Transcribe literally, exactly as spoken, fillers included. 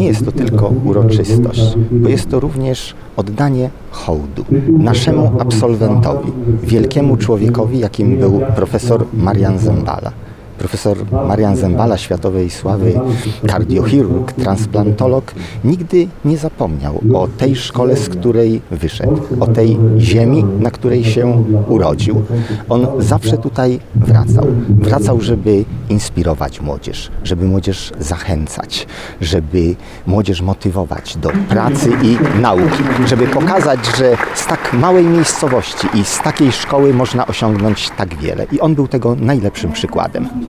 nie jest to tylko uroczystość, bo jest to również oddanie hołdu naszemu absolwentowi, wielkiemu człowiekowi, jakim był profesor Marian Zembala. Profesor Marian Zembala, światowej sławy kardiochirurg, transplantolog, nigdy nie zapomniał o tej szkole, z której wyszedł, o tej ziemi, na której się urodził. On zawsze tutaj wracał. Wracał, żeby inspirować młodzież, żeby młodzież zachęcać, żeby młodzież motywować do pracy i nauki, żeby pokazać, że z tak małej miejscowości i z takiej szkoły można osiągnąć tak wiele. I on był tego najlepszym przykładem.